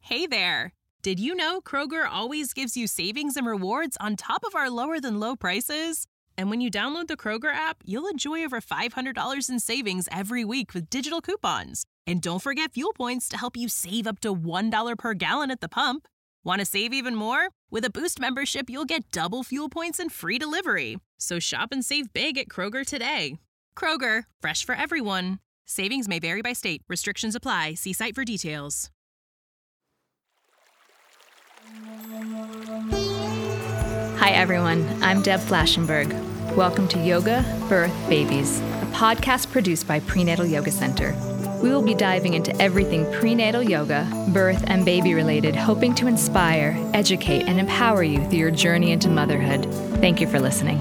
Hey there! Did you know Kroger always gives you savings and rewards on top of our lower-than-low prices? And when you download the Kroger app, you'll enjoy over $500 in savings every week with digital coupons. And don't forget fuel points to help you save up to $1 per gallon at the pump. Want to save even more? With a Boost membership, you'll get double fuel points and free delivery. So shop and save big at Kroger today. Kroger, fresh for everyone. Savings may vary by state. Restrictions apply. See site for details. Hi everyone, I'm Deb Flashenberg. Welcome to Yoga, Birth, Babies, a podcast produced by Prenatal Yoga Center. We will be diving into everything prenatal yoga, birth, and baby related, hoping to inspire, educate, and empower you through your journey into motherhood. Thank you for listening.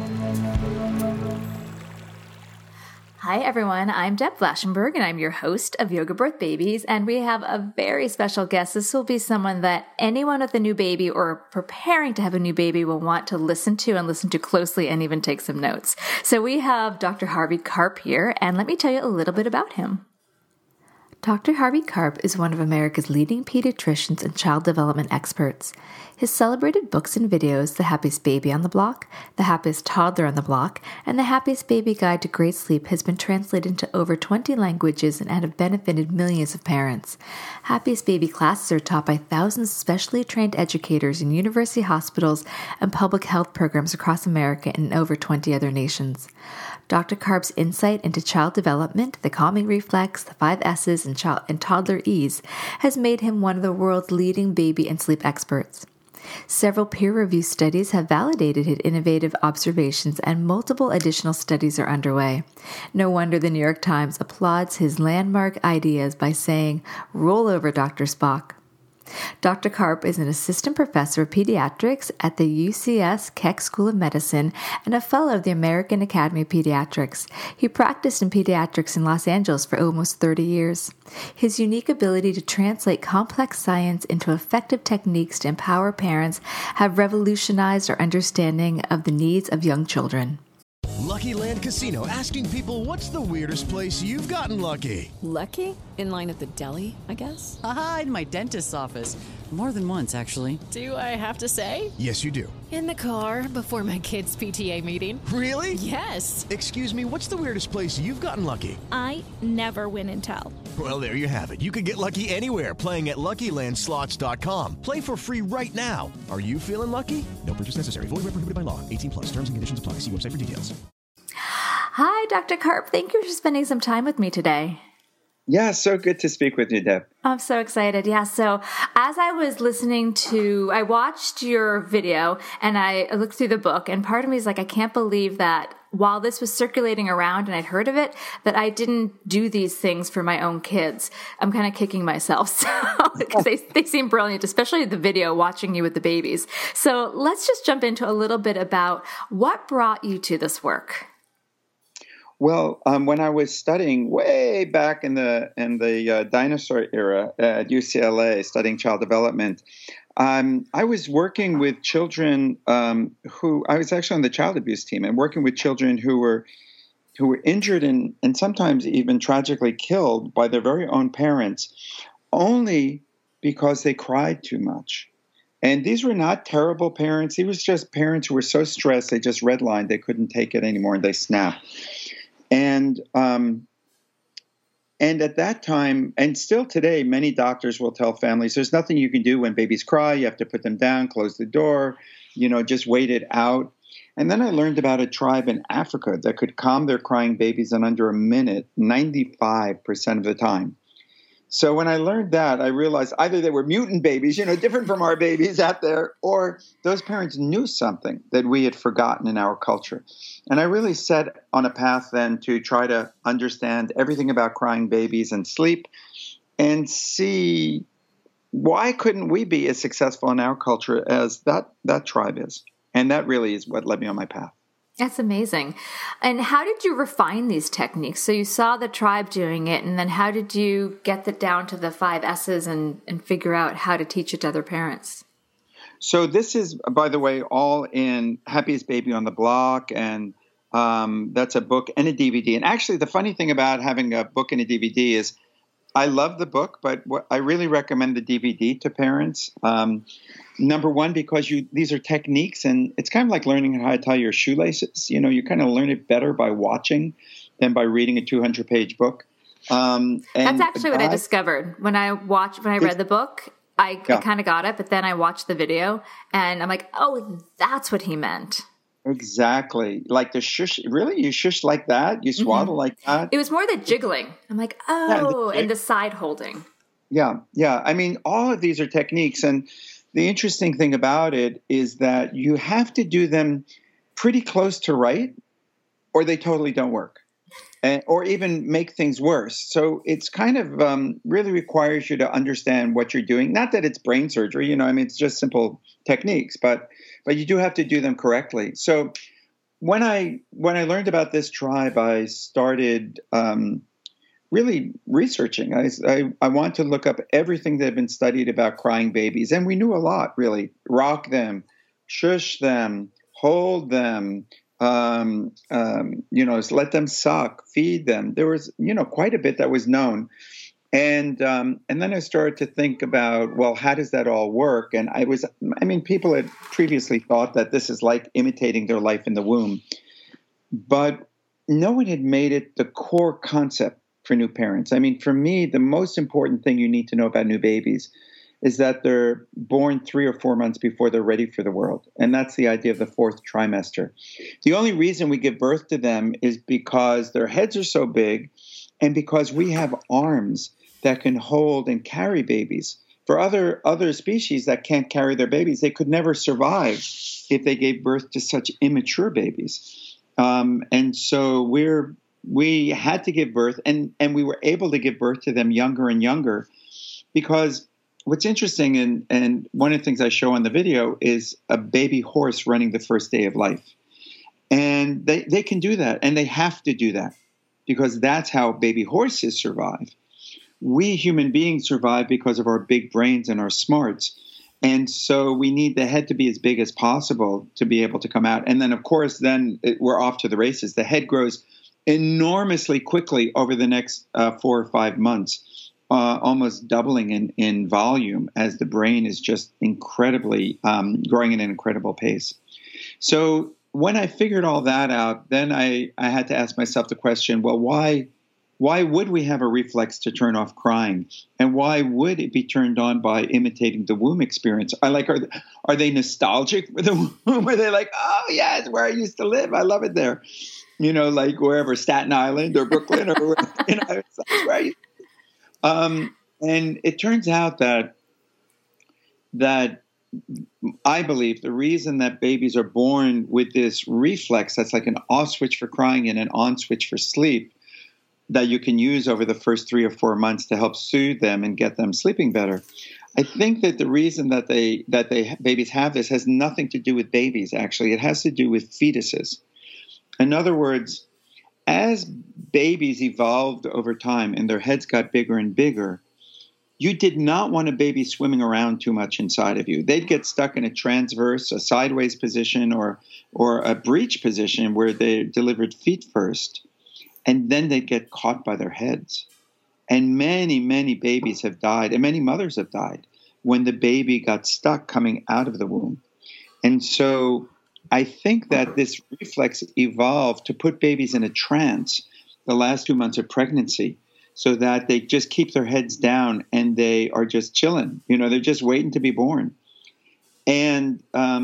Hi everyone, I'm Deb Flashenberg and I'm your host of Yoga Birth Babies, and we have a very special guest. This will be someone that anyone with a new baby or preparing to have a new baby will want to listen to closely and even take some notes. So we have Dr. Harvey Karp here, and let me tell you a little bit about him. Dr. Harvey Karp is one of America's leading pediatricians and child development experts. His celebrated books and videos, The Happiest Baby on the Block, The Happiest Toddler on the Block, and The Happiest Baby Guide to Great Sleep has been translated into over 20 languages and have benefited millions of parents. Happiest Baby classes are taught by thousands of specially trained educators in university hospitals and public health programs across America and in over 20 other nations. Dr. Karp's insight into child development, the calming reflex, the 5 S's, and toddler ease has made him one of the world's leading baby and sleep experts. Several peer-reviewed studies have validated his innovative observations, and multiple additional studies are underway. No wonder the New York Times applauds his landmark ideas by saying, "Roll over, Dr. Spock." Dr. Karp is an assistant professor of pediatrics at the UCS Keck School of Medicine and a fellow of the American Academy of Pediatrics. He practiced in pediatrics in Los Angeles for almost 30 years. His unique ability to translate complex science into effective techniques to empower parents have revolutionized our understanding of the needs of young children. Lucky Land Casino, asking people, what's the weirdest place you've gotten lucky? Lucky? In line at the deli, I guess? Aha, in my dentist's office. More than once, actually. Do I have to say? Yes, you do. In the car before my kids' PTA meeting. Really? Yes. Excuse me, what's the weirdest place you've gotten lucky? I never win and tell. Well, there you have it. You can get lucky anywhere, playing at LuckyLandSlots.com. Play for free right now. Are you feeling lucky? No purchase necessary. Void where prohibited by law. 18+. Terms and conditions apply. See website for details. Hi, Dr. Karp. Thank you for spending some time with me today. Yeah, so good to speak with you, Deb. I'm so excited. Yeah, so as I was I watched your video and I looked through the book, and part of me is like, I can't believe that while this was circulating around and I'd heard of it, that I didn't do these things for my own kids. I'm kind of kicking myself because they seem brilliant, especially the video watching you with the babies. So let's just jump into a little bit about what brought you to this work. Well, when I was studying way back in the dinosaur era at UCLA, studying child development, I was working with children who I was actually on the child abuse team, and working with children who were injured and sometimes even tragically killed by their very own parents, only because they cried too much. And these were not terrible parents. These were just parents who were so stressed they just redlined, they couldn't take it anymore, and they snapped. And at that time, and still today, many doctors will tell families, there's nothing you can do when babies cry. You have to put them down, close the door, just wait it out. And then I learned about a tribe in Africa that could calm their crying babies in under a minute, 95% of the time. So when I learned that, I realized either they were mutant babies, different from our babies out there, or those parents knew something that we had forgotten in our culture. And I really set on a path then to try to understand everything about crying babies and sleep and see why couldn't we be as successful in our culture as that tribe is. And that really is what led me on my path. That's amazing. And how did you refine these techniques? So you saw the tribe doing it, and then how did you get that down to the 5 S's and figure out how to teach it to other parents? So this is, by the way, all in Happiest Baby on the Block, and that's a book and a DVD. And actually, the funny thing about having a book and a DVD is I love the book, but I really recommend the DVD to parents. Number one, because these are techniques, and it's kind of like learning how to tie your shoelaces. You know, you kind of learn it better by watching than by reading a 200-page book. That's actually what I discovered when I read the book. I kind of got it, but then I watched the video, and I'm like, oh, that's what he meant. Exactly. Like the shush. Really? You shush like that? You swaddle like that? It was more the jiggling. I'm like, oh, and the side holding. Yeah. Yeah. I mean, all of these are techniques. And the interesting thing about it is that you have to do them pretty close to right, or they totally don't work, or even make things worse. So it's kind of really requires you to understand what you're doing. Not that it's brain surgery, you know, I mean, it's just simple techniques, but you do have to do them correctly. So when I learned about this tribe, I started really researching. I want to look up everything that had been studied about crying babies. And we knew a lot, really. Rock them, shush them, hold them, let them suck, feed them. There was, quite a bit that was known. And then I started to think about, well, how does that all work? And people had previously thought that this is like imitating their life in the womb. But no one had made it the core concept for new parents. I mean, for me, the most important thing you need to know about new babies is that they're born 3 or 4 months before they're ready for the world. And that's the idea of the 4th trimester. The only reason we give birth to them is because their heads are so big and because we have arms that can hold and carry babies. For other species that can't carry their babies, they could never survive if they gave birth to such immature babies. And so we had to give birth, and we were able to give birth to them younger and younger, because what's interesting, and one of the things I show on the video, is a baby horse running the first day of life. And they can do that, and they have to do that, because that's how baby horses survive. We human beings survive because of our big brains and our smarts. And so we need the head to be as big as possible to be able to come out. And then, of course, we're off to the races. The head grows enormously quickly over the next 4 or 5 months, almost doubling in volume, as the brain is just incredibly growing at an incredible pace. So when I figured all that out, then I had to ask myself the question, well, why would we have a reflex to turn off crying? And why would it be turned on by imitating the womb experience? Are they nostalgic for the womb? Are they like, oh, yeah, it's where I used to live. I love it there. Like wherever, Staten Island or Brooklyn or it's where I used to live. And it turns out that I believe the reason that babies are born with this reflex, that's like an off switch for crying and an on switch for sleep, that you can use over the first 3 or 4 months to help soothe them and get them sleeping better. I think that the reason that babies have this has nothing to do with babies, actually. It has to do with fetuses. In other words, as babies evolved over time and their heads got bigger and bigger, you did not want a baby swimming around too much inside of you. They'd get stuck in a transverse, a sideways position, or a breech position where they delivered feet first. And then they'd get caught by their heads. And many, many babies have died, and many mothers have died when the baby got stuck coming out of the womb. And so I think that this reflex evolved to put babies in a trance the last 2 months of pregnancy, so that they just keep their heads down and they are just chilling. They're just waiting to be born. And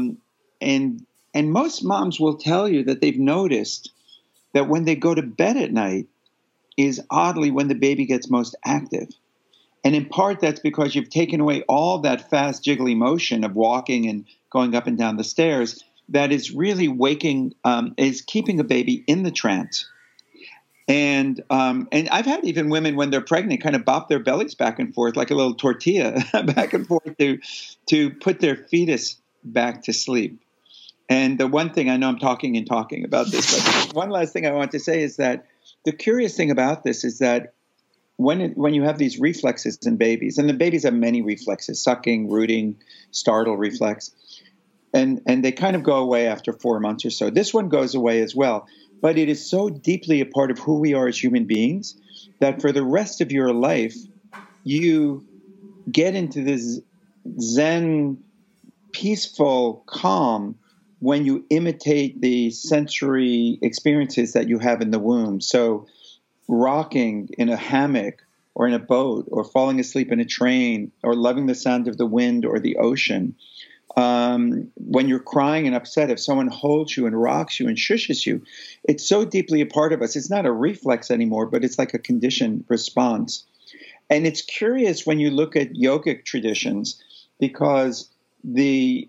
most moms will tell you that they've noticed that when they go to bed at night is oddly when the baby gets most active. And in part, that's because you've taken away all that fast, jiggly motion of walking and going up and down the stairs that is really is keeping a baby in the trance. And I've had even women, when they're pregnant, kind of bop their bellies back and forth like a little tortilla back and forth to put their fetus back to sleep. And the one thing, I know I'm talking about this, but one last thing I want to say is that the curious thing about this is that when you have these reflexes in babies, and the babies have many reflexes, sucking, rooting, startle reflex, and they kind of go away after 4 months or so. This one goes away as well, but it is so deeply a part of who we are as human beings that for the rest of your life, you get into this Zen, peaceful calm when you imitate the sensory experiences that you have in the womb. So rocking in a hammock or in a boat or falling asleep in a train or loving the sound of the wind or the ocean. When you're crying and upset, if someone holds you and rocks you and shushes you, it's so deeply a part of us. It's not a reflex anymore, but it's like a conditioned response. And it's curious when you look at yogic traditions, because the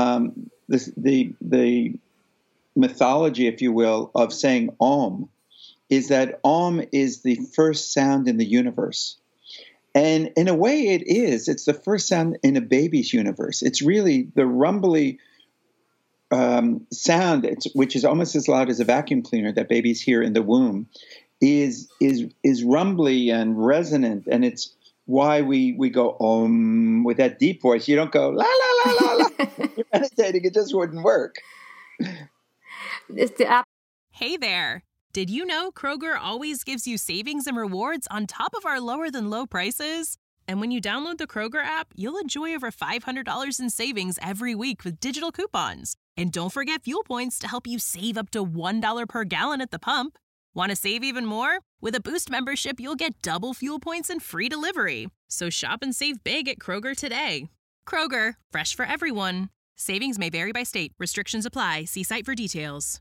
mythology, if you will, of saying Om is that Om is the first sound in the universe. And in a way it is. It's the first sound in a baby's universe. It's really the rumbly sound, which is almost as loud as a vacuum cleaner that babies hear in the womb, is rumbly and resonant. And it's why we go Om with that deep voice. You don't go la la la la la. You're meditating. It just wouldn't work. Hey there. Did you know Kroger always gives you savings and rewards on top of our lower than low prices? And when you download the Kroger app, you'll enjoy over $500 in savings every week with digital coupons. And don't forget fuel points to help you save up to $1 per gallon at the pump. Want to save even more? With a Boost membership, you'll get double fuel points and free delivery. So shop and save big at Kroger today. Kroger, fresh for everyone. Savings may vary by state. Restrictions apply. See site for details.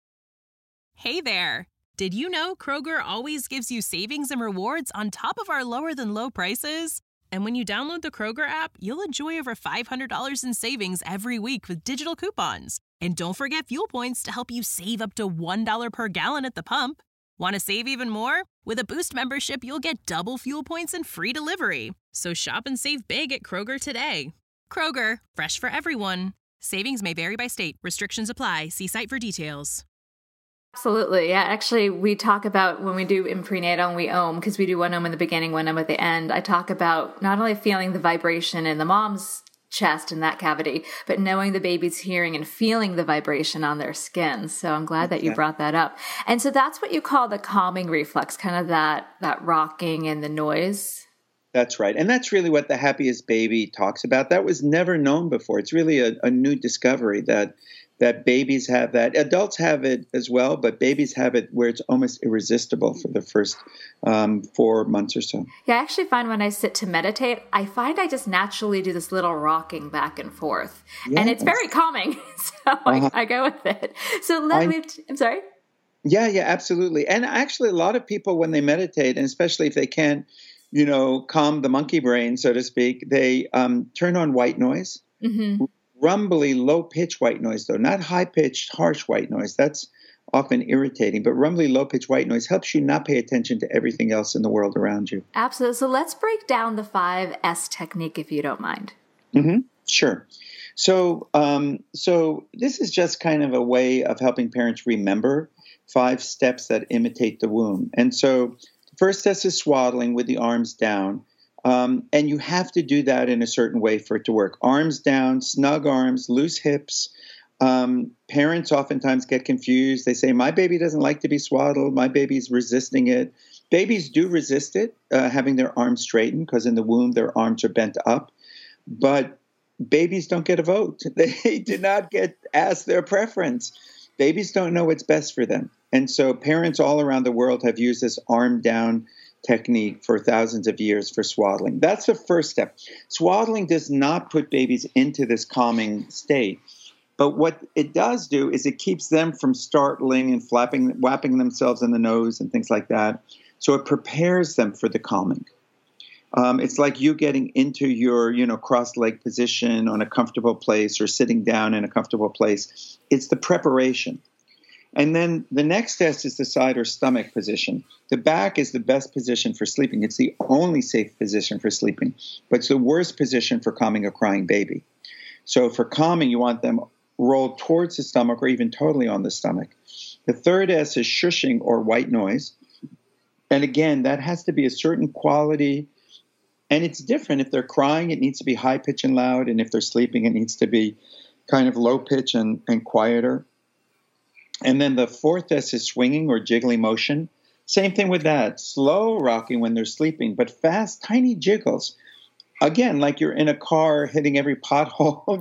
Hey there. Did you know Kroger always gives you savings and rewards on top of our lower than low prices? And when you download the Kroger app, you'll enjoy over $500 in savings every week with digital coupons. And don't forget fuel points to help you save up to $1 per gallon at the pump. Want to save even more? With a Boost membership, you'll get double fuel points and free delivery. So shop and save big at Kroger today. Kroger, fresh for everyone. Savings may vary by state. Restrictions apply. See site for details. Absolutely. Yeah. Actually, we talk about when we do in prenatal and we Om, because we do one Om in the beginning, one Om at the end. I talk about not only feeling the vibration in the mom's chest in that cavity, but knowing the baby's hearing and feeling the vibration on their skin. So I'm glad that you brought that up. And so that's what you call the calming reflex, kind of that rocking and the noise. That's right. And that's really what the Happiest Baby talks about. That was never known before. It's really a new discovery that babies have that. Adults have it as well, but babies have it where it's almost irresistible for the first 4 months or so. Yeah, I actually find when I sit to meditate, I find I just naturally do this little rocking back and forth. Yes. And it's very calming. So I go with it. So I'm sorry? Yeah, absolutely. And actually a lot of people when they meditate, and especially if they can't, calm the monkey brain, so to speak, they turn on white noise. Mm-hmm. Rumbly, low-pitched white noise, though, not high-pitched, harsh white noise. That's often irritating, but rumbly, low-pitched white noise helps you not pay attention to everything else in the world around you. Absolutely. So let's break down the 5S technique, if you don't mind. Mm-hmm. Sure. So this is just kind of a way of helping parents remember 5 steps that imitate the womb. And so the first step is swaddling with the arms down. And you have to do that in a certain way for it to work. Arms down, snug arms, loose hips. Parents oftentimes get confused. They say, my baby doesn't like to be swaddled. My baby's resisting it. Babies do resist it, having their arms straightened, because in the womb their arms are bent up. But babies don't get a vote. They do not get asked their preference. Babies don't know what's best for them. And so parents all around the world have used this arm down technique for thousands of years for swaddling. That's the first step. Swaddling does not put babies into this calming state. But what it does do is it keeps them from startling and whapping themselves in the nose and things like that. So it prepares them for the calming. It's like you getting into your, cross-leg position on a comfortable place or sitting down in a comfortable place. It's the preparation. And then the next test is the side or stomach position. The back is the best position for sleeping. It's the only safe position for sleeping, but it's the worst position for calming a crying baby. So for calming, you want them rolled towards the stomach or even totally on the stomach. The third S is shushing or white noise. And again, that has to be a certain quality. And it's different. If they're crying, it needs to be high pitch and loud. And if they're sleeping, it needs to be kind of low pitch and quieter. And then the fourth S is swinging or jiggly motion. Same thing with that. Slow rocking when they're sleeping, but fast, tiny jiggles. Again, like you're in a car hitting every pothole,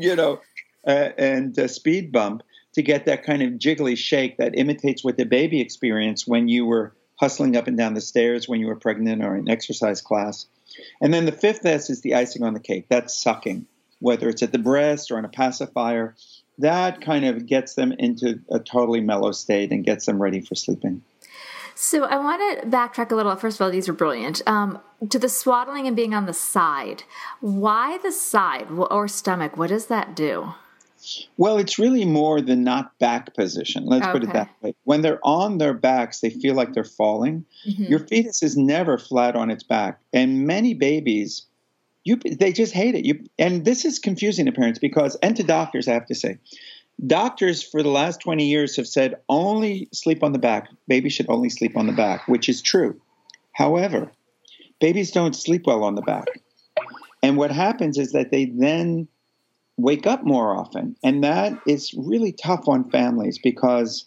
and a speed bump to get that kind of jiggly shake that imitates what the baby experienced when you were hustling up and down the stairs when you were pregnant or in exercise class. And then the fifth S is the icing on the cake. That's sucking, whether it's at the breast or on a pacifier. That kind of gets them into a totally mellow state and gets them ready for sleeping. So I want to backtrack a little. First of all, these are brilliant. To the swaddling and being on the side. Why the side or stomach? What does that do? Well, it's really more the not back position. Let's put it that way. When they're on their backs, they feel like they're falling. Mm-hmm. Your fetus is never flat on its back. And many babies, they just hate it. And this is confusing to parents and to doctors, I have to say. Doctors for the last 20 years have said only sleep on the back. Babies should only sleep on the back, which is true. However, babies don't sleep well on the back. And what happens is that they then wake up more often. And that is really tough on families because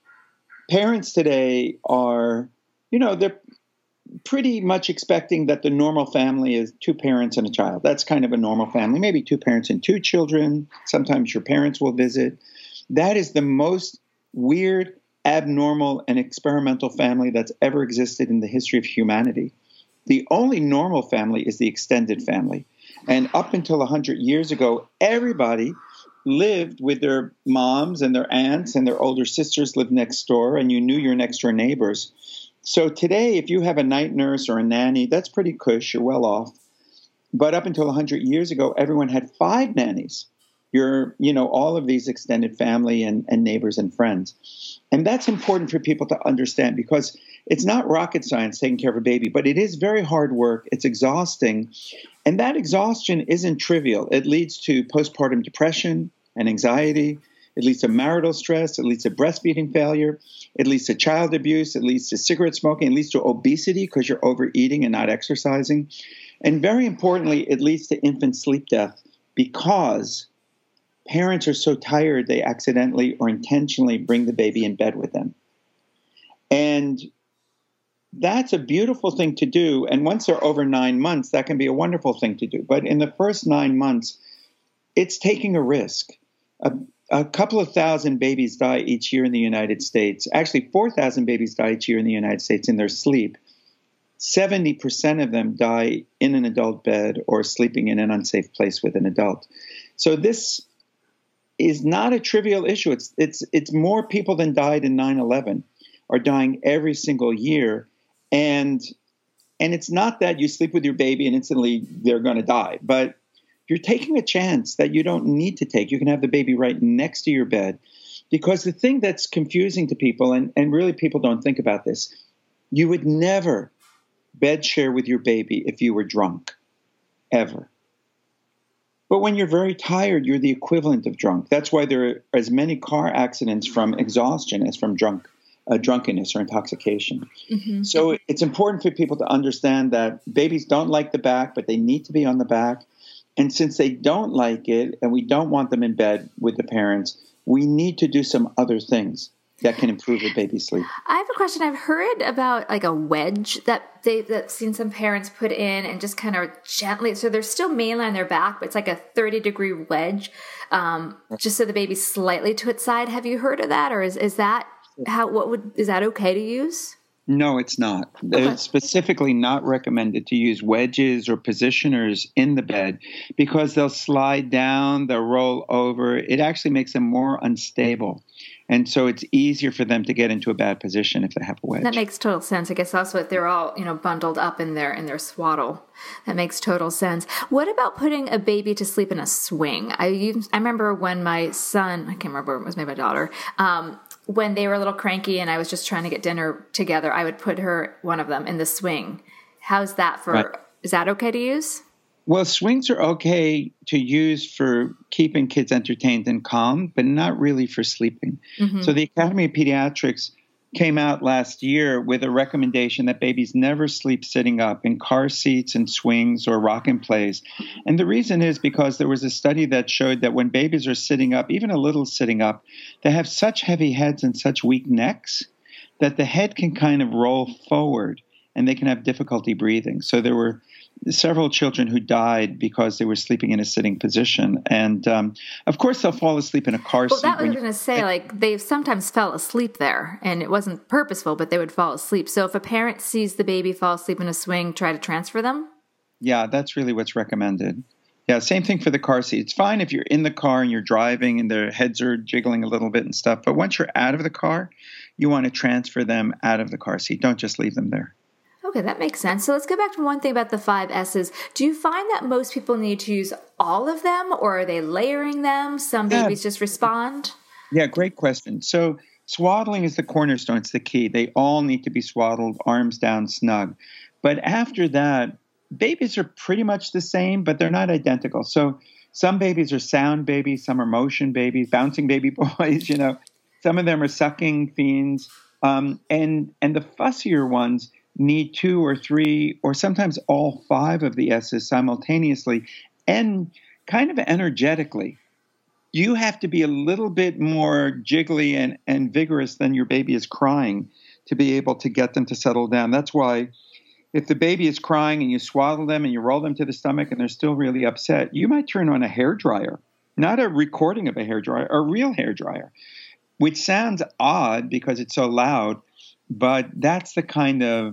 parents today are, they're pretty much expecting that the normal family is 2 parents and a child. That's kind of a normal family, maybe 2 parents and 2 children. Sometimes your parents will visit. That is the most weird, abnormal, and experimental family that's ever existed in the history of humanity. The only normal family is the extended family. And up until 100 years ago, everybody lived with their moms and their aunts and their older sisters lived next door, and you knew your next door neighbors. So today, if you have a night nurse or a nanny, that's pretty cush. You're well off. But up until 100 years ago, everyone had 5 nannies. All of these extended family and neighbors and friends. And that's important for people to understand because it's not rocket science taking care of a baby, but it is very hard work. It's exhausting. And that exhaustion isn't trivial. It leads to postpartum depression and anxiety. It leads to marital stress. It leads to breastfeeding failure. It leads to child abuse. It leads to cigarette smoking. It leads to obesity because you're overeating and not exercising. And very importantly, it leads to infant sleep death because parents are so tired they accidentally or intentionally bring the baby in bed with them. And that's a beautiful thing to do. And once they're over 9 months, that can be a wonderful thing to do. But in the first 9 months, it's taking a risk. A couple of thousand babies die each year in the United States. Actually, 4,000 babies die each year in the United States in their sleep. 70% of them die in an adult bed or sleeping in an unsafe place with an adult. So this is not a trivial issue. It's more people than died in 9/11 are dying every single year. And it's not that you sleep with your baby and instantly they're going to die, but you're taking a chance that you don't need to take. You can have the baby right next to your bed. Because the thing that's confusing to people, and really people don't think about this, you would never bed share with your baby if you were drunk, ever. But when you're very tired, you're the equivalent of drunk. That's why there are as many car accidents from exhaustion as from drunkenness or intoxication. Mm-hmm. So it's important for people to understand that babies don't like the back, but they need to be on the back. And since they don't like it and we don't want them in bed with the parents, we need to do some other things that can improve a baby's sleep. I have a question. I've heard about like a wedge that I've seen some parents put in and just kind of gently, so they're still mainly on their back, but it's like a 30-degree wedge, just so the baby's slightly to its side. Have you heard of that? Or is that is that okay to use? No, it's not. Okay. It's specifically not recommended to use wedges or positioners in the bed because they'll slide down, they'll roll over. It actually makes them more unstable. And so it's easier for them to get into a bad position if they have a wedge. That makes total sense. I guess also if they're all, bundled up in their swaddle. That makes total sense. What about putting a baby to sleep in a swing? I remember when my son, I can't remember, it was maybe my daughter, when they were a little cranky and I was just trying to get dinner together, I would put one of them in the swing. How's that is that okay to use? Well, swings are okay to use for keeping kids entertained and calm, but not really for sleeping. Mm-hmm. So the Academy of Pediatrics came out last year with a recommendation that babies never sleep sitting up in car seats and swings or rock and plays. And the reason is because there was a study that showed that when babies are sitting up, even a little sitting up, they have such heavy heads and such weak necks that the head can kind of roll forward and they can have difficulty breathing. So there were several children who died because they were sleeping in a sitting position. And of course, they'll fall asleep in a car seat. Well, that was going to say, like, they sometimes fell asleep there, and it wasn't purposeful, but they would fall asleep. So if a parent sees the baby fall asleep in a swing, try to transfer them? Yeah, that's really what's recommended. Yeah, same thing for the car seat. It's fine if you're in the car and you're driving and their heads are jiggling a little bit and stuff. But once you're out of the car, you want to transfer them out of the car seat. Don't just leave them there. Okay, that makes sense. So let's go back to one thing about the 5 S's. Do you find that most people need to use all of them, or are they layering them? Some babies just respond? Yeah, great question. So swaddling is the cornerstone. It's the key. They all need to be swaddled, arms down, snug. But after that, babies are pretty much the same, but they're not identical. So some babies are sound babies, some are motion babies, bouncing baby boys, you know. Some of them are sucking fiends. And the fussier ones need 2 or 3 or sometimes all 5 of the S's simultaneously and kind of energetically. You have to be a little bit more jiggly and vigorous than your baby is crying to be able to get them to settle down. That's why if the baby is crying and you swaddle them and you roll them to the stomach and they're still really upset, you might turn on a hairdryer, not a recording of a hairdryer, a real hairdryer, which sounds odd because it's so loud. But that's the kind of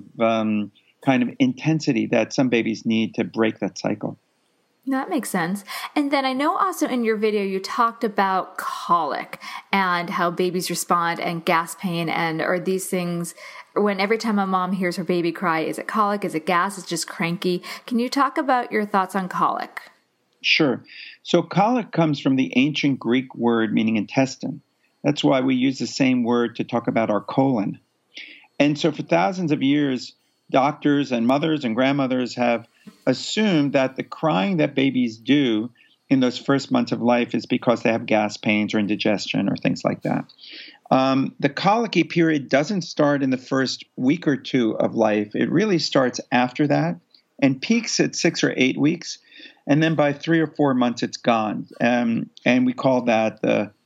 intensity that some babies need to break that cycle. That makes sense. And then I know also in your video you talked about colic and how babies respond and gas pain and are these things when every time a mom hears her baby cry, is it colic, is it gas, is it just cranky? Can you talk about your thoughts on colic? Sure. So colic comes from the ancient Greek word meaning intestine. That's why we use the same word to talk about our colon. And so for thousands of years, doctors and mothers and grandmothers have assumed that the crying that babies do in those first months of life is because they have gas pains or indigestion or things like that. The colicky period doesn't start in the first week or 2 of life. It really starts after that and peaks at 6 or 8 weeks. And then by 3 or 4 months, it's gone. And we call that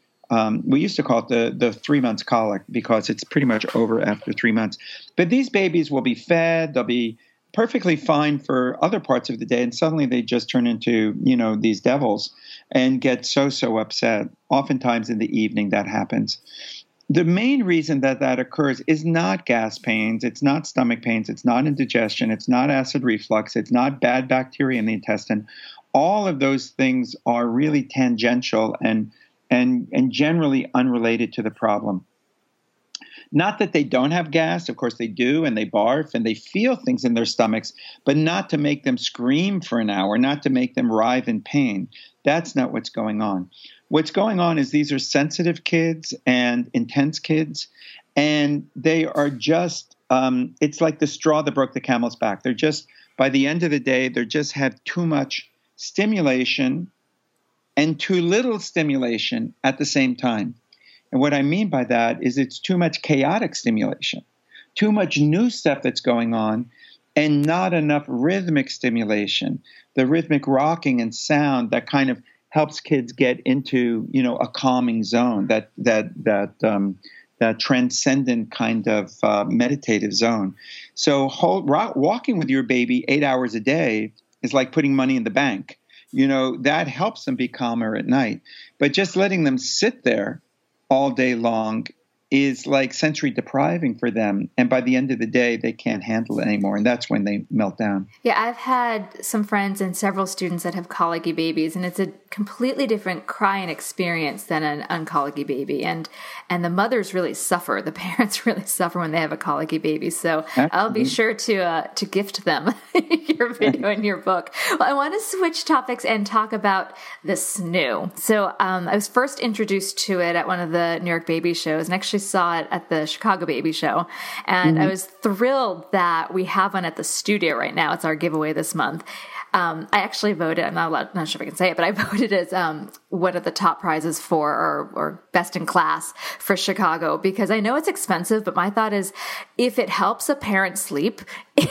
we used to call it the 3 months colic because it's pretty much over after 3 months. But these babies will be fed. They'll be perfectly fine for other parts of the day. And suddenly they just turn into, these devils and get so upset. Oftentimes in the evening that happens. The main reason that occurs is not gas pains. It's not stomach pains. It's not indigestion. It's not acid reflux. It's not bad bacteria in the intestine. All of those things are really tangential and generally unrelated to the problem. Not that they don't have gas, of course they do, and they barf, and they feel things in their stomachs, but not to make them scream for an hour, not to make them writhe in pain. That's not what's going on. What's going on is these are sensitive kids and intense kids, and they are just, it's like the straw that broke the camel's back. They're just, by the end of the day, they just have too much stimulation and too little stimulation at the same time. And what I mean by that is it's too much chaotic stimulation, too much new stuff that's going on, and not enough rhythmic stimulation, the rhythmic rocking and sound that kind of helps kids get into, a calming zone, that transcendent kind of meditative zone. So walking with your baby 8 hours a day is like putting money in the bank. That helps them be calmer at night. But just letting them sit there all day long is like sensory depriving for them. And by the end of the day, they can't handle it anymore. And that's when they melt down. Yeah, I've had some friends and several students that have colicky babies, and it's a completely different crying experience than an uncolicky baby. And the mothers really suffer. The parents really suffer when they have a colicky baby. So absolutely. I'll be sure to gift them your video and your book. Well, I want to switch topics and talk about the SNOO. So I was first introduced to it at one of the New York baby shows, and actually saw it at the Chicago Baby Show. And I was thrilled that we have one at the studio right now. It's our giveaway this month. I actually voted, I'm not sure if I can say it, but I voted as one of the top prizes for, or best in class for Chicago, because I know it's expensive, but my thought is if it helps a parent sleep,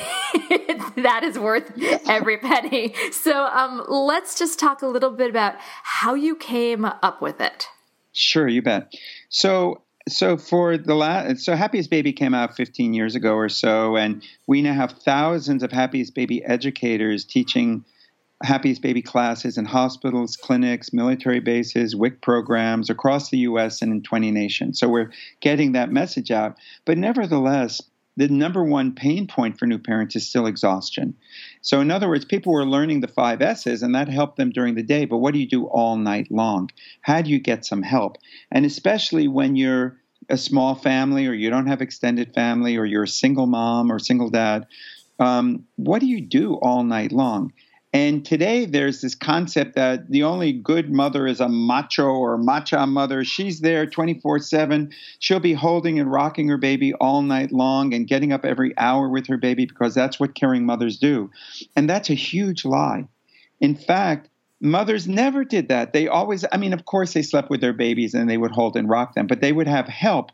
that is worth every penny. So let's just talk a little bit about how you came up with it. Sure, you bet. So So Happiest Baby came out 15 years ago or so, and we now have thousands of Happiest Baby educators teaching Happiest Baby classes in hospitals, clinics, military bases, WIC programs across the U.S. and in 20 nations. So we're getting that message out. But nevertheless, the number one pain point for new parents is still exhaustion. So in other words, people were learning the 5 S's, and that helped them during the day. But what do you do all night long? How do you get some help? And especially when you're a small family, or you don't have extended family, or you're a single mom or single dad, what do you do all night long? And today there's this concept that the only good mother is a macho or macha mother. She's there 24/7. She'll be holding and rocking her baby all night long and getting up every hour with her baby because that's what caring mothers do. And that's a huge lie. In fact, mothers never did that. They always, of course they slept with their babies and they would hold and rock them, but they would have help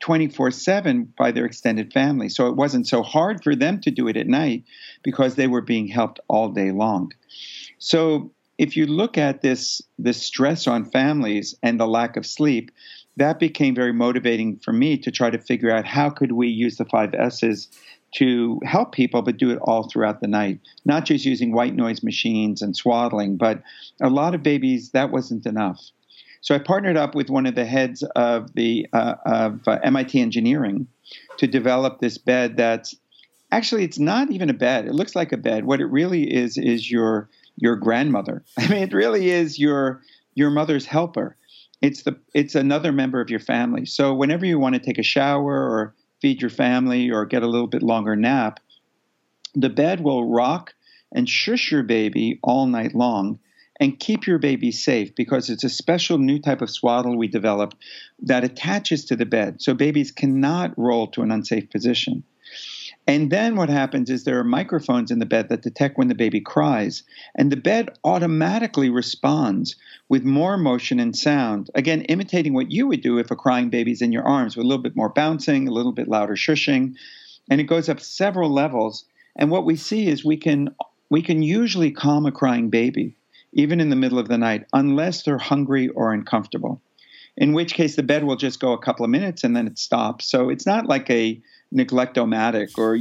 24/7 by their extended family. So it wasn't so hard for them to do it at night because they were being helped all day long. So if you look at this stress on families and the lack of sleep, that became very motivating for me to try to figure out how could we use the 5 S's to help people, but do it all throughout the night, not just using white noise machines and swaddling, but a lot of babies, that wasn't enough. So I partnered up with one of the heads of the MIT Engineering to develop this bed that's actually, it's not even a bed. It looks like a bed. What it really is your grandmother. It really is your mother's helper. It's another member of your family. So whenever you want to take a shower or feed your family or get a little bit longer nap, the bed will rock and shush your baby all night long and keep your baby safe because it's a special new type of swaddle we developed that attaches to the bed. So babies cannot roll to an unsafe position. And then what happens is there are microphones in the bed that detect when the baby cries, and the bed automatically responds with more motion and sound, again, imitating what you would do if a crying baby's in your arms, with a little bit more bouncing, a little bit louder shushing, and it goes up several levels. And what we see is we can usually calm a crying baby, even in the middle of the night, unless they're hungry or uncomfortable, in which case the bed will just go a couple of minutes and then it stops. So it's not like a neglectomatic or,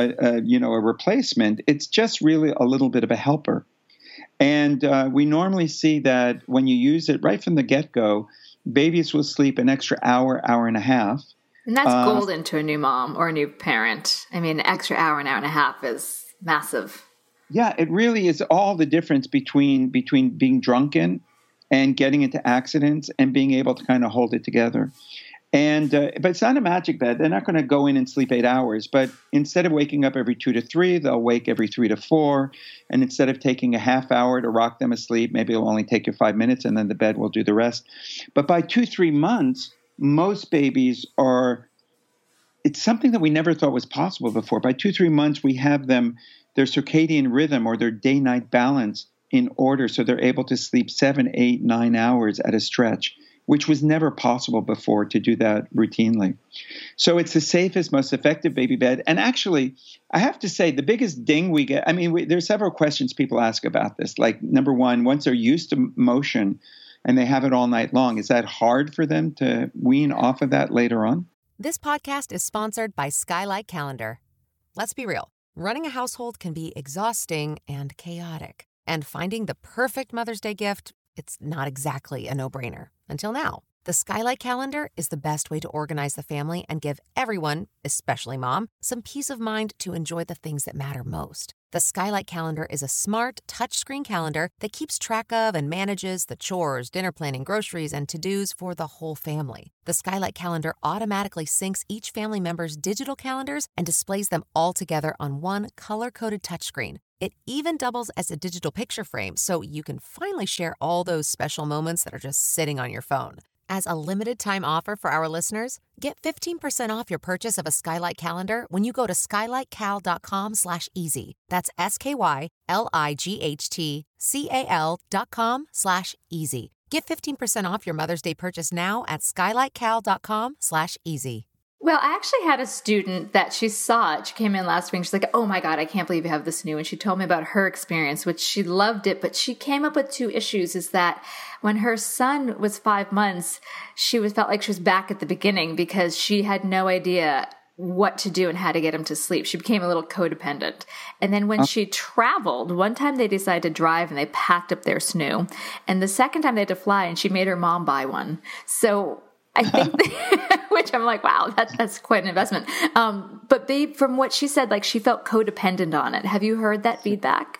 a replacement. It's just really a little bit of a helper. And we normally see that when you use it right from the get-go, babies will sleep an extra hour, hour and a half. And that's golden to a new mom or a new parent. An extra hour and a half is massive. Yeah, it really is all the difference between being drunken and getting into accidents and being able to kind of hold it together. And but it's not a magic bed. They're not going to go in and sleep 8 hours. But instead of waking up every 2 to 3, they'll wake every 3 to 4. And instead of taking a half hour to rock them asleep, maybe it'll only take you 5 minutes, and then the bed will do the rest. But by 2-3 months, most babies are. It's something that we never thought was possible before. By 2-3 months, we have them. Their circadian rhythm or their day-night balance in order so they're able to sleep 7, 8, 9 hours at a stretch, which was never possible before to do that routinely. So it's the safest, most effective baby bed. And actually, I have to say, the biggest ding we get, there's several questions people ask about this. Like, number one, once they're used to motion and they have it all night long, is that hard for them to wean off of that later on? This podcast is sponsored by Skylight Calendar. Let's be real. Running a household can be exhausting and chaotic. And finding the perfect Mother's Day gift, it's not exactly a no-brainer. Until now. The Skylight Calendar is the best way to organize the family and give everyone, especially mom, some peace of mind to enjoy the things that matter most. The Skylight Calendar is a smart, touchscreen calendar that keeps track of and manages the chores, dinner planning, groceries, and to-dos for the whole family. The Skylight Calendar automatically syncs each family member's digital calendars and displays them all together on one color-coded touchscreen. It even doubles as a digital picture frame, so you can finally share all those special moments that are just sitting on your phone. As a limited-time offer for our listeners, get 15% off your purchase of a Skylight Calendar when you go to skylightcal.com/easy. That's SKYLIGHTCAL.com/easy. Get 15% off your Mother's Day purchase now at skylightcal.com/easy. Well, I actually had a student that she saw it. She came in last week and she's like, oh my God, I can't believe you have this new. And she told me about her experience, which she loved it. But she came up with two issues, is that when her son was 5 months, felt like she was back at the beginning because she had no idea what to do and how to get him to sleep. She became a little codependent. And then when she traveled, one time they decided to drive and they packed up their snoo. And the second time they had to fly and she made her mom buy one. So I think, which I'm like, wow, that's quite an investment. But Babe, from what she said, like she felt codependent on it. Have you heard that feedback?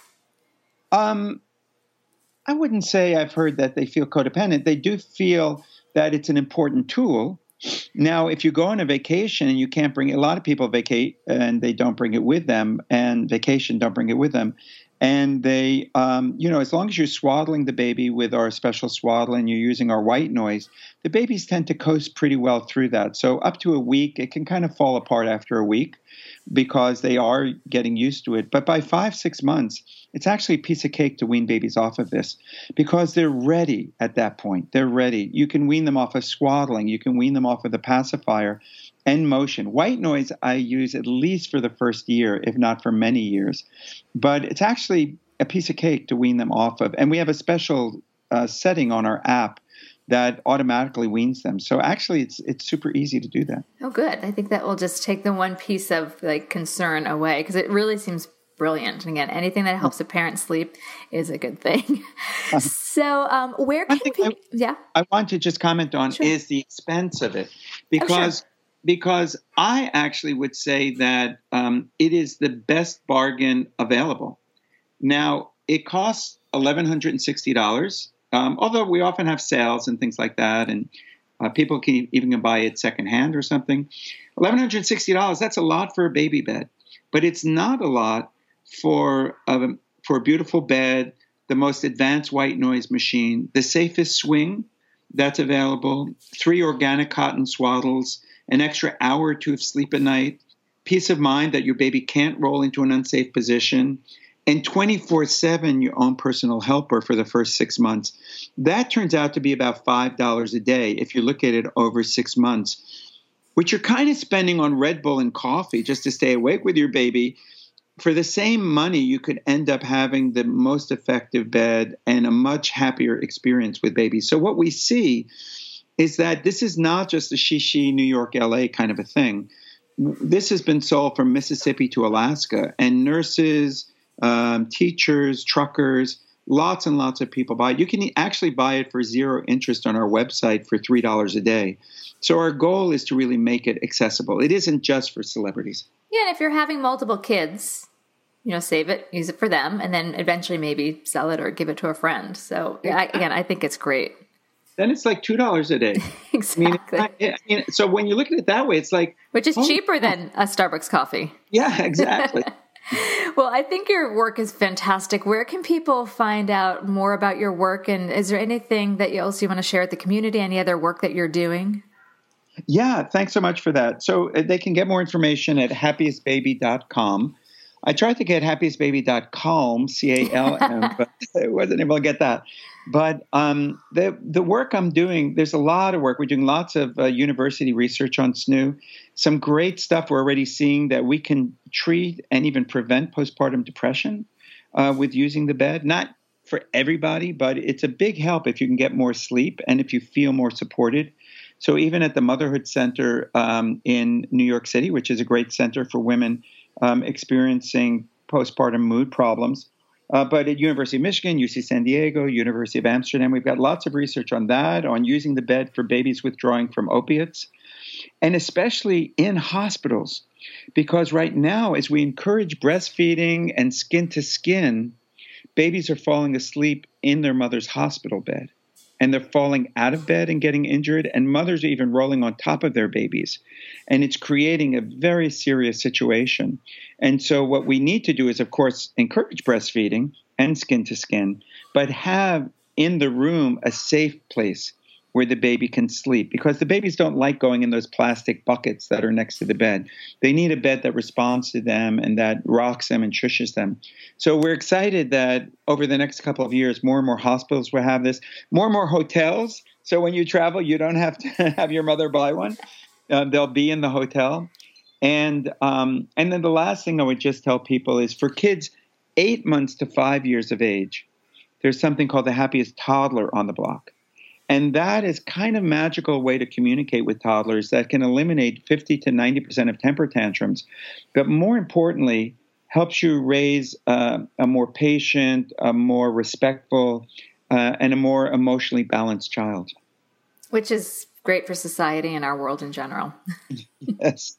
I wouldn't say I've heard that they feel codependent. They do feel that it's an important tool. Now, if you go on a vacation and you can't bring it, a lot of people vacate and they don't bring it with them, and vacation don't bring it with them. And they, as long as you're swaddling the baby with our special swaddle and you're using our white noise, the babies tend to coast pretty well through that. So up to a week, it can kind of fall apart after a week because they are getting used to it. But by 5-6 months, it's actually a piece of cake to wean babies off of this because they're ready at that point. They're ready. You can wean them off of swaddling. You can wean them off of the pacifier and motion. White noise I use at least for the first year, if not for many years. But it's actually a piece of cake to wean them off of. And we have a special setting on our app that automatically weans them. So actually, it's super easy to do that. Oh, good. I think that will just take the one piece of like concern away because it really seems brilliant. And again, anything that helps a parent sleep is a good thing. So where can people... I want to just comment on is the expense of it. Because I actually would say that it is the best bargain available. Now, it costs $1,160, although we often have sales and things like that, and people can even buy it secondhand or something. $1,160, that's a lot for a baby bed, but it's not a lot for a beautiful bed, the most advanced white noise machine, the safest swing that's available, 3 organic cotton swaddles, an extra hour or 2 of sleep a night, peace of mind that your baby can't roll into an unsafe position, and 24/7 your own personal helper for the first 6 months. That turns out to be about $5 a day if you look at it over 6 months, which you're kind of spending on Red Bull and coffee just to stay awake with your baby. For the same money, you could end up having the most effective bed and a much happier experience with babies. So what we see is that this is not just a Shishi, New York, LA kind of a thing. This has been sold from Mississippi to Alaska, and nurses, teachers, truckers, lots and lots of people buy it. You can actually buy it for 0 interest on our website for $3 a day. So our goal is to really make it accessible. It isn't just for celebrities. Yeah, and if you're having multiple kids, save it, use it for them, and then eventually maybe sell it or give it to a friend. So I think it's great. Then it's like $2 a day. Exactly. I mean, so when you look at it that way, it's like... Which is cheaper than a Starbucks coffee. Yeah, exactly. Well, I think your work is fantastic. Where can people find out more about your work? And is there anything that else you want to share with the community? Any other work that you're doing? Yeah, thanks so much for that. So they can get more information at happiestbaby.com. I tried to get happiestbaby.calm, C-A-L-M, but I wasn't able to get that. But the work I'm doing, there's a lot of work. We're doing lots of university research on SNOO. Some great stuff we're already seeing that we can treat and even prevent postpartum depression with using the bed. Not for everybody, but it's a big help if you can get more sleep and if you feel more supported. So even at the Motherhood Center in New York City, which is a great center for women experiencing postpartum mood problems, but at University of Michigan, UC San Diego, University of Amsterdam, we've got lots of research on that, on using the bed for babies withdrawing from opiates, and especially in hospitals. Because right now, as we encourage breastfeeding and skin to skin, babies are falling asleep in their mother's hospital bed. And they're falling out of bed and getting injured, and mothers are even rolling on top of their babies. And it's creating a very serious situation. And so what we need to do is, of course, encourage breastfeeding and skin to skin, but have in the room a safe place where the baby can sleep, because the babies don't like going in those plastic buckets that are next to the bed. They need a bed that responds to them and that rocks them and shushes them. So we're excited that over the next couple of years, more and more hospitals will have this, more and more hotels. So when you travel, you don't have to have your mother buy one. they'll be in the hotel. And then the last thing I would just tell people is for kids 8 months to 5 years of age, there's something called the Happiest Toddler on the block. And that is kind of magical way to communicate with toddlers that can eliminate 50 to 90% of temper tantrums. But more importantly, helps you raise a more patient, a more respectful, and a more emotionally balanced child. Which is great for society and our world in general. Yes.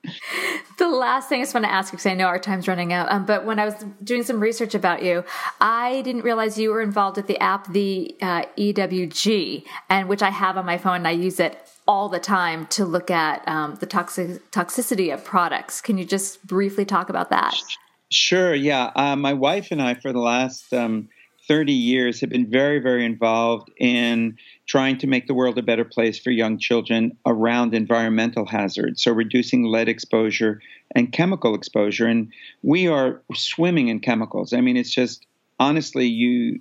The last thing I just want to ask you, because I know our time's running out, but when I was doing some research about you, I didn't realize you were involved with the app, the EWG, and which I have on my phone, and I use it all the time to look at the toxicity of products. Can you just briefly talk about that? Sure, yeah. My wife and I, for the last 30 years, have been very, very involved in trying to make the world a better place for young children around environmental hazards, so reducing lead exposure and chemical exposure. And we are swimming in chemicals. I mean, it's just, honestly,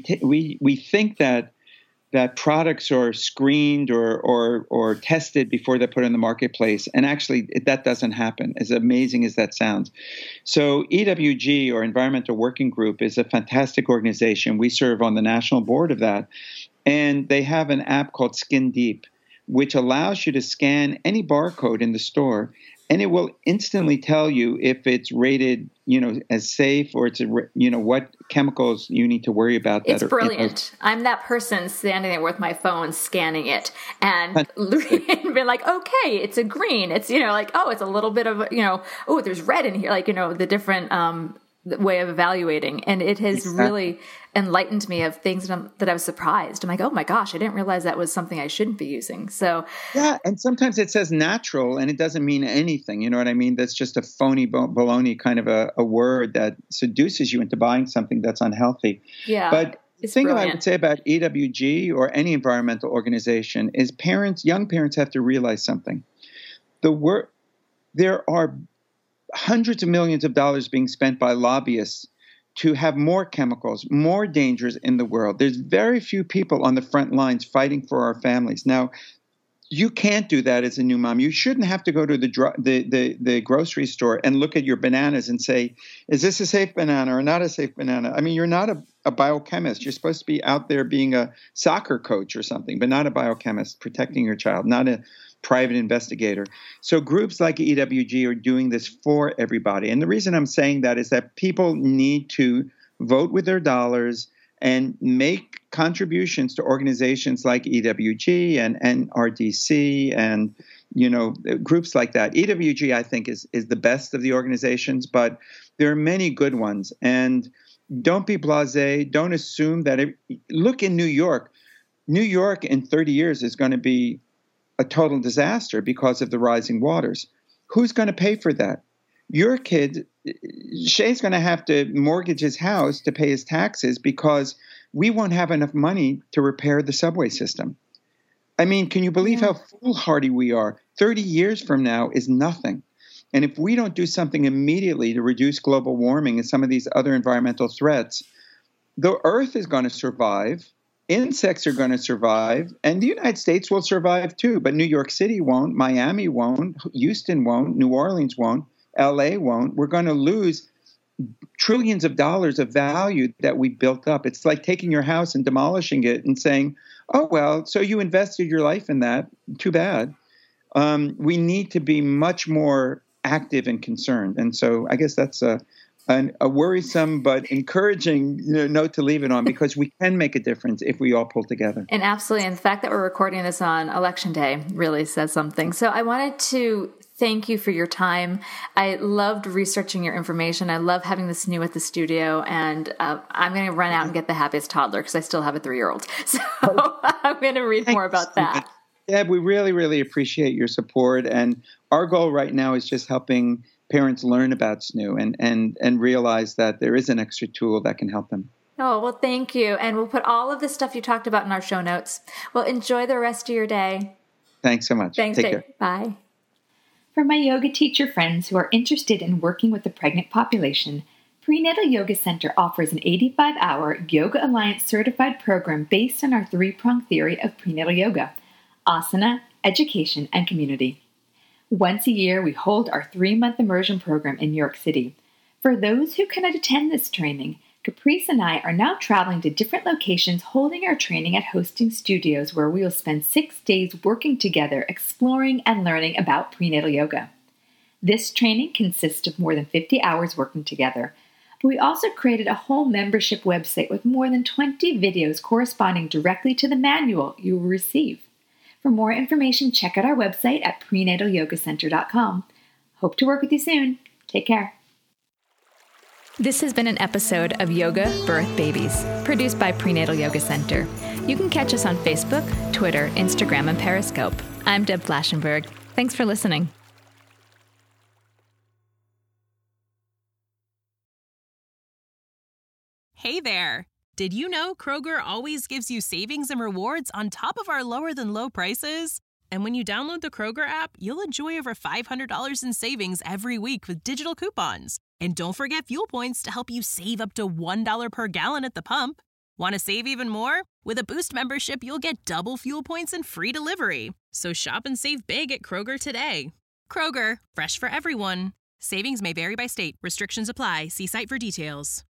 we think that products are screened or tested before they're put in the marketplace. And actually, that doesn't happen, as amazing as that sounds. So EWG, or Environmental Working Group, is a fantastic organization. We serve on the national board of that. And they have an app called Skin Deep, which allows you to scan any barcode in the store, and it will instantly tell you if it's rated, as safe, or it's, what chemicals you need to worry about. It's brilliant. I'm that person standing there with my phone scanning it and being like, okay, it's a green. It's, it's a little bit of, there's red in here, the different way of evaluating. And it has really enlightened me of things that I was surprised. I'm like, oh my gosh, I didn't realize that was something I shouldn't be using. So yeah, and sometimes it says natural and it doesn't mean anything. You know what I mean? That's just a phony baloney kind of a word that seduces you into buying something that's unhealthy. Yeah. But the thing I would say about EWG or any environmental organization is young parents have to realize something. There are hundreds of millions of dollars being spent by lobbyists to have more chemicals, more dangers in the world. There's very few people on the front lines fighting for our families. Now, you can't do that as a new mom. You shouldn't have to go to the grocery store and look at your bananas and say, is this a safe banana or not a safe banana? I mean, you're not a biochemist. You're supposed to be out there being a soccer coach or something, but not a biochemist protecting your child, not a private investigator. So groups like EWG are doing this for everybody. And the reason I'm saying that is that people need to vote with their dollars and make contributions to organizations like EWG and NRDC and, groups like that. EWG, I think, is the best of the organizations, but there are many good ones. And don't be blasé. Don't assume that look in New York. New York in 30 years is going to be a total disaster because of the rising waters. Who's going to pay for that? Your kid, Shay's going to have to mortgage his house to pay his taxes because we won't have enough money to repair the subway system. I mean, can you believe how foolhardy we are? 30 years from now is nothing. And if we don't do something immediately to reduce global warming and some of these other environmental threats, the Earth is going to survive. Insects are going to survive, and the United States will survive too, but New York City won't, Miami won't, Houston won't, New Orleans won't, LA won't. We're going to lose trillions of dollars of value that we built up. It's like taking your house and demolishing it and saying, oh, well, so you invested your life in that. Too bad. We need to be much more active and concerned. And so I guess that's a worrisome but encouraging note to leave it on, because we can make a difference if we all pull together. And absolutely. And the fact that we're recording this on Election Day really says something. So I wanted to thank you for your time. I loved researching your information. I love having this new at the studio. And I'm going to run out and get the Happiest Toddler because I still have a 3-year-old. So I'm going to read more about that. Deb, we really, really appreciate your support. And our goal right now is just helping parents learn about SNU and realize that there is an extra tool that can help them. Oh, well, thank you. And we'll put all of the stuff you talked about in our show notes. Well, enjoy the rest of your day. Thanks so much. Thanks, Take Dave. care. Bye. For my yoga teacher friends who are interested in working with the pregnant population, Prenatal Yoga Center offers an 85-hour Yoga Alliance certified program based on our 3-pronged theory of prenatal yoga: asana, education, and community. Once a year, we hold our 3-month immersion program in New York City. For those who cannot attend this training, Caprice and I are now traveling to different locations holding our training at hosting studios where we will spend 6 days working together, exploring and learning about prenatal yoga. This training consists of more than 50 hours working together, but we also created a whole membership website with more than 20 videos corresponding directly to the manual you will receive. For more information, check out our website at prenatalyogacenter.com. Hope to work with you soon. Take care. This has been an episode of Yoga Birth Babies, produced by Prenatal Yoga Center. You can catch us on Facebook, Twitter, Instagram, and Periscope. I'm Deb Flaschenberg. Thanks for listening. Hey there! Did you know Kroger always gives you savings and rewards on top of our lower-than-low prices? And when you download the Kroger app, you'll enjoy over $500 in savings every week with digital coupons. And don't forget fuel points to help you save up to $1 per gallon at the pump. Want to save even more? With a Boost membership, you'll get double fuel points and free delivery. So shop and save big at Kroger today. Kroger, fresh for everyone. Savings may vary by state. Restrictions apply. See site for details.